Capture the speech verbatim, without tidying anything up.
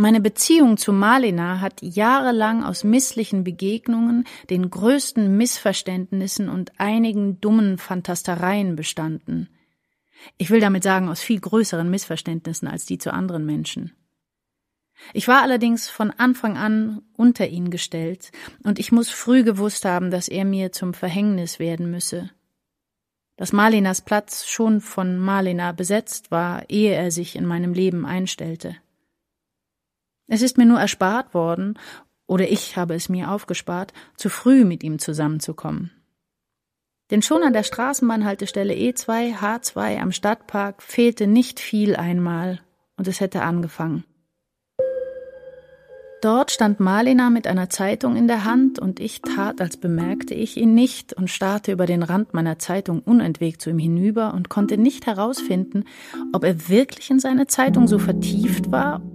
Meine Beziehung zu Malina hat jahrelang aus misslichen Begegnungen, den größten Missverständnissen und einigen dummen Fantastereien bestanden. Ich will damit sagen, aus viel größeren Missverständnissen als die zu anderen Menschen. Ich war allerdings von Anfang an unter ihn gestellt, und ich muss früh gewusst haben, dass er mir zum Verhängnis werden müsse. Dass Malinas Platz schon von Malina besetzt war, ehe er sich in meinem Leben einstellte. Es ist mir nur erspart worden, oder ich habe es mir aufgespart, zu früh mit ihm zusammenzukommen. Denn schon an der Straßenbahnhaltestelle E zwei H zwei am Stadtpark fehlte nicht viel einmal, und es hätte angefangen. Dort stand Malina mit einer Zeitung in der Hand, und ich tat, als bemerkte ich ihn nicht, und starrte über den Rand meiner Zeitung unentwegt zu ihm hinüber und konnte nicht herausfinden, ob er wirklich in seine Zeitung so vertieft war